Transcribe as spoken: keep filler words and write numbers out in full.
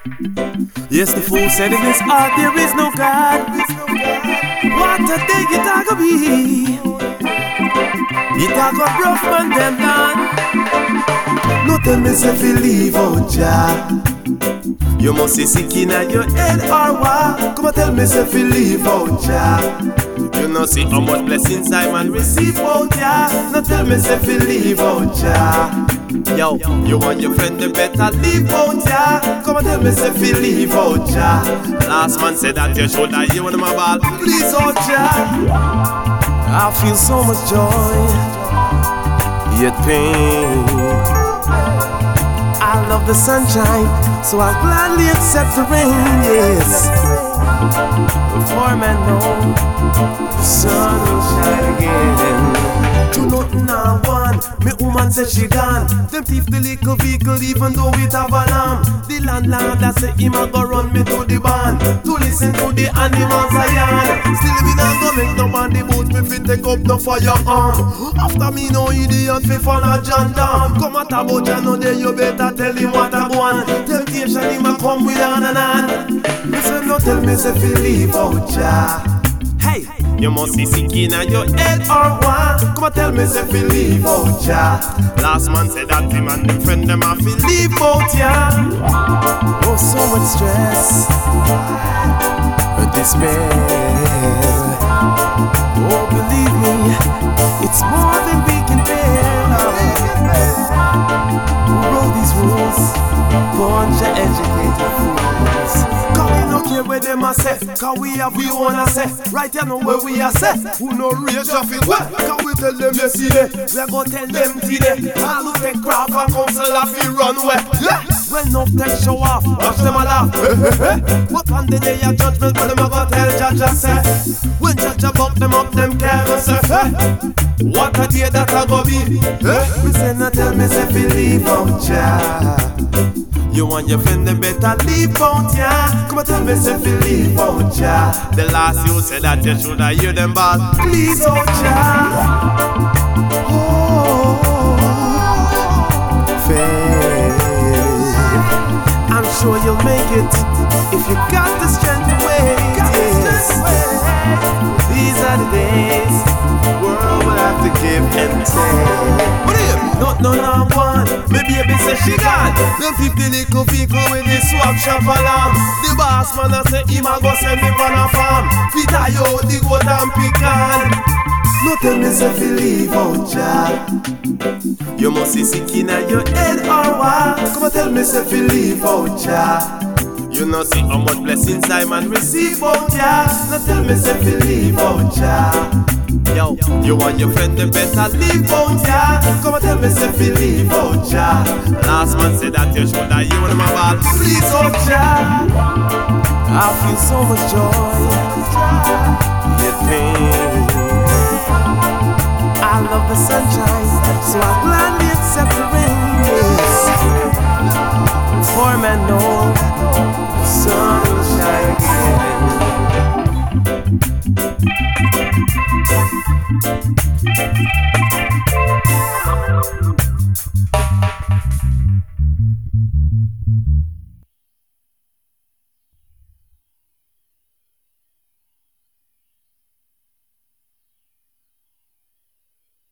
Yes, the fool said in his heart there is no God. What a day it a go be. It a go rough man them done. No tell me say fi leave out Jah. You must be sick inna your head or what? Come and tell me say fi leave out Jah. You know see how much blessings I man receive out Jah. No tell me say fi leave out Jah. Yo, you want your friend to better leave out Jah. Come and tell me say fi leave out Jah. Last man said that you should die, you want my ball. Please out Jah. I feel so much joy, yet pain. I love the sunshine, so I'll gladly accept the rain, yes. Before man know, the sun will shine again. To nothing I want, me woman say she gone. Them thief the little vehicle even though it have alarm. The landlord that say him a go run me to the barn to listen to the animals I yarn. Still me not go make nobody boot me fi take up no firearm. After me no idiot fi follow John down. Come at about John no day you better tell him what I want. Temptation him a come with on and on. Listen no tell me say fi leave out Jah. Hey, you must be sick inna your head or what? Come and tell me say fi leave out Jah. Last man said that him and him friend them a fi leave out ya. Oh, so much stress, despair. Oh, believe me, it's more than we can bear. Who wrote these rules? Bunch of educated fools. Don't care where them a say, cause we have we wanna say. Right you know where we are say. Who no rage of it well, cause we tell them yesterday. We a go tell them today. All who take craft and council have we run away. Yeah. When enough take show off, watch them a laugh. Hey, hey, hey. What on the day of judgment, but them a go tell Judge a say. When Judge a buck them up, them can't say. Hey. What a day that a go be. Hey. We say not tell me say fi leave out Jah. You want your friend to better leave out ya. Come and tell me say fi leave out ya. The last you said that you should have hear them boss. Please out ya. Oh, faith. I'm sure you'll make it if you got the strength to wait. Yes. These are the days the world will have to give and take. What is it? No, no, no, one. Maybe a say she gone. Them fifty little vehicle with the swap shop alarm. The boss man a say him a go send me from a farm. Fi tie out the goat and pecan. No tell me say fi leave out Jah. You must be sick inna your head or what? Come and tell me say fi leave out Jah. You know see how much blessings I man receive out Jah. No tell me say fi leave out Jah. Yo, you want your friend to better leave out Jah. Come and tell me say fi leave out Jah. Last man said that you should have you on my ball. Please out Jah. I feel so much joy, yet pain. I love the sunshine, so I